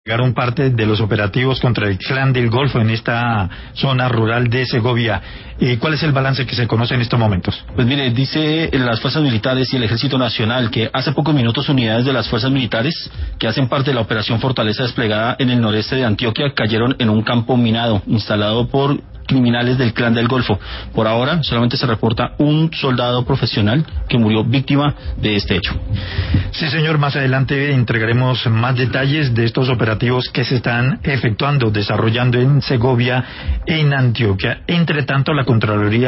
Llegaron parte de los operativos contra el Clan del Golfo en esta zona rural de Segovia. ¿Cuál es el balance que se conoce en estos momentos? Pues mire, dice las fuerzas militares y el Ejército Nacional que hace pocos minutos unidades de las fuerzas militares que hacen parte de la operación Fortaleza desplegada en el noreste de Antioquia cayeron en un campo minado instalado por criminales del Clan del Golfo. Por ahora solamente se reporta un soldado profesional que murió víctima de este hecho. Sí, señor, más adelante entregaremos más detalles de estos operativos que se están efectuando, desarrollando en Segovia, en Antioquia. Entre tanto, la Contraloría